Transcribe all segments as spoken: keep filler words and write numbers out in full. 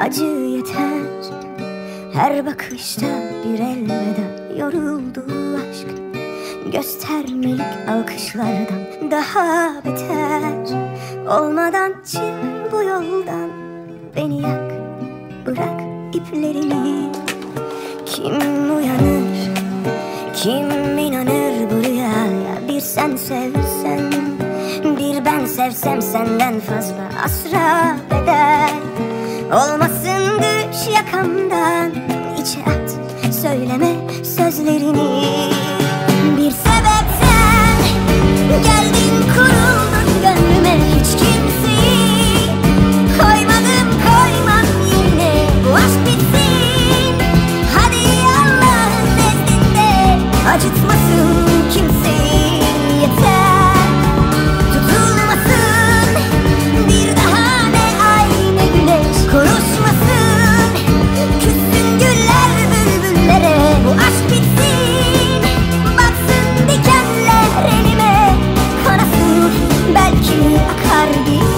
acı yeter. Her bakışta bir elveda, yoruldu aşk. Göstermelik alkışlardan daha beter. Olmadan çık bu yoldan, beni yak, bırak iplerini. Kim uyanır, kim inanır bu rüyaya? Bir sen sevsen, bir ben sevsem senden fazla asra bedel. Olmasın düş yakamdan, içe at, söyleme sözlerini. Bir sebepten geldin, kuruldun gönlüme, hiç kimseyi koymadım, koymam yerine. Bu aşk bitsin, hadi Allah'ın nezdinde. Acıtmasın kimseyi, yeter. Tutulmasın bir daha ne ay ne güneş. Konuşmasın, küssün güller bülbüllere. Bu aşk bitsin, batsın dikenler elime. Kanasın, belki akar gider.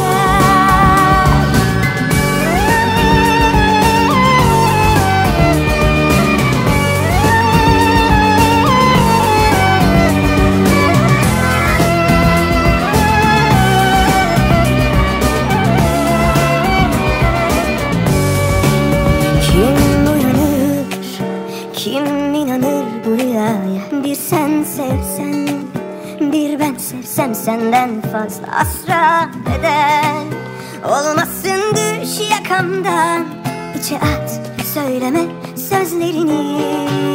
Kim uyanır, kim inanır bu rüyaya? Bir sen sevsen, bir ben sevsem senden fazla asra bedel. Olmasın düş yakamdan, içe at, söyleme sözlerini.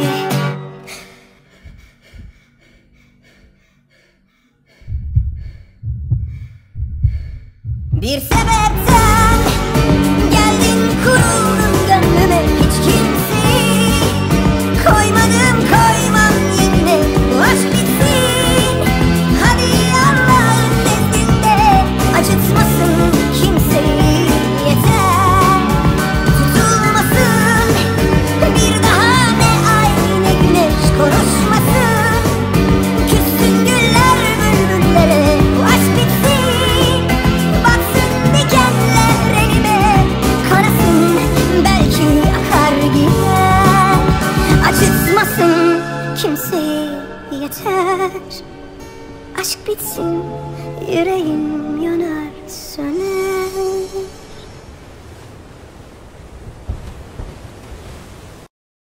Bir sebepten geldin, kuruldun gönlüme, hiç kimseyi koymadım, koymam yerine. Bu aşk bitsin, hadi Allah'ın nezdinde. Acıtmasın kimseyi, yeter. Tutulmasın bir daha ne ay ne güneş. Konuşmasın, küssün güller bülbüllere. Bu aşk bitsin, batsın dikenler elime. Kanasın, belki akar gider. Acıtmasın kimseyi, yeter. Aşk bitsin, yüreğim yanar söner.